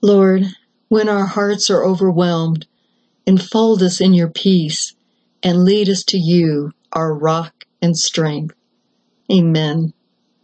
Lord, when our hearts are overwhelmed, enfold us in your peace and lead us to you, our rock and strength. Amen.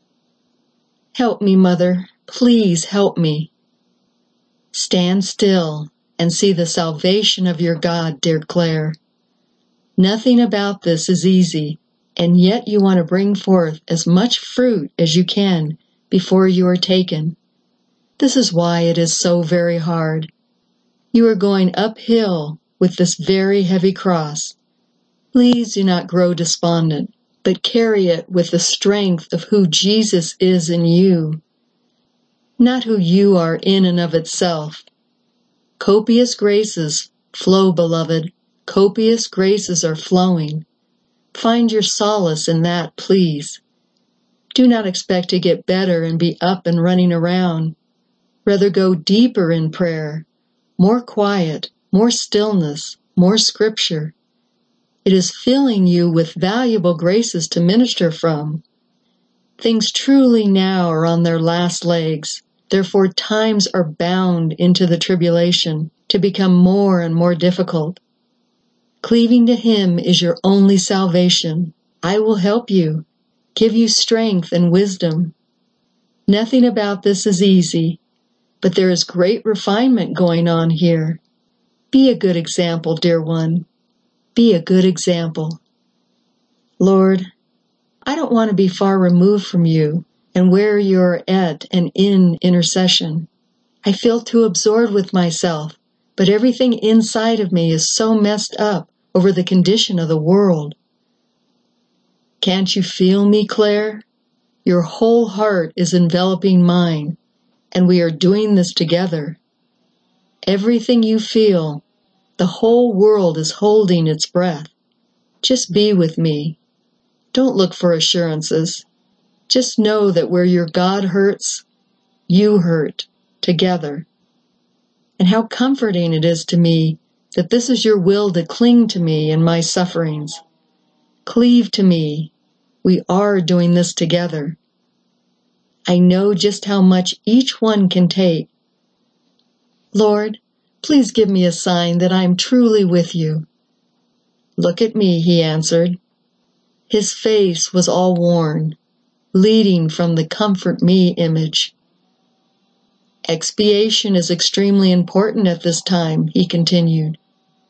Help me, Mother. Please help me. Stand still and see the salvation of your God, dear Claire. Nothing about this is easy, and yet you want to bring forth as much fruit as you can before you are taken. This is why it is so very hard. You are going uphill with this very heavy cross. Please do not grow despondent, but carry it with the strength of who Jesus is in you, not who you are in and of itself. Copious graces flow, beloved. Copious graces are flowing. Find your solace in that, please. Do not expect to get better and be up and running around. Rather go deeper in prayer, more quiet, more stillness, more scripture. It is filling you with valuable graces to minister from. Things truly now are on their last legs. Therefore times are bound into the tribulation to become more and more difficult. Cleaving to him is your only salvation. I will help you, give you strength and wisdom. Nothing about this is easy, but there is great refinement going on here. Be a good example, dear one. Be a good example. Lord, I don't want to be far removed from you and where you're at and in intercession. I feel too absorbed with myself, but everything inside of me is so messed up over the condition of the world. Can't you feel me, Claire? Your whole heart is enveloping mine, and we are doing this together. Everything you feel, the whole world is holding its breath. Just be with me. Don't look for assurances. Just know that where your God hurts, you hurt together. And how comforting it is to me that this is your will to cling to me in my sufferings. Cleave to me. We are doing this together. I know just how much each one can take. Lord, please give me a sign that I am truly with you. Look at me, he answered. His face was all worn, leading from the comfort me image. Expiation is extremely important at this time, he continued.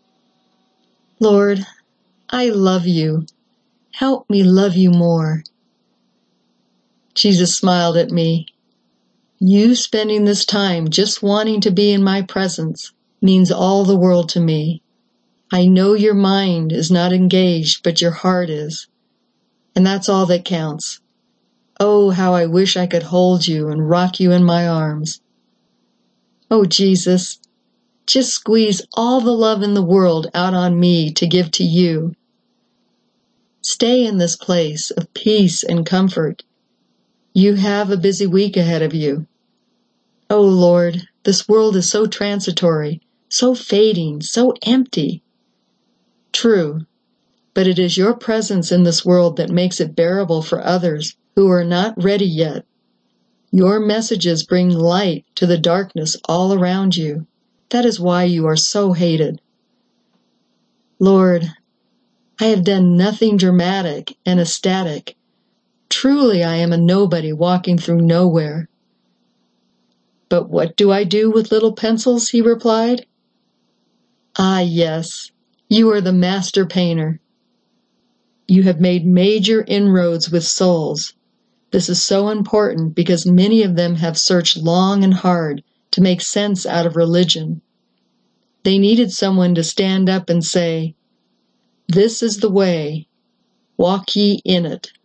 Lord, I love you. Help me love you more. Jesus smiled at me. You spending this time just wanting to be in my presence means all the world to me. I know your mind is not engaged, but your heart is. And that's all that counts. Oh, how I wish I could hold you and rock you in my arms. Oh, Jesus, just squeeze all the love in the world out on me to give to you. Stay in this place of peace and comfort. You have a busy week ahead of you. Oh, Lord, this world is so transitory, so fading, so empty. True, but it is your presence in this world that makes it bearable for others who are not ready yet. Your messages bring light to the darkness all around you. That is why you are so hated. Lord, I have done nothing dramatic and ecstatic. Truly, I am a nobody walking through nowhere. But what do I do with little pencils? He replied. Ah, yes, you are the master painter. You have made major inroads with souls. This is so important because many of them have searched long and hard to make sense out of religion. They needed someone to stand up and say, "This is the way, walk ye in it."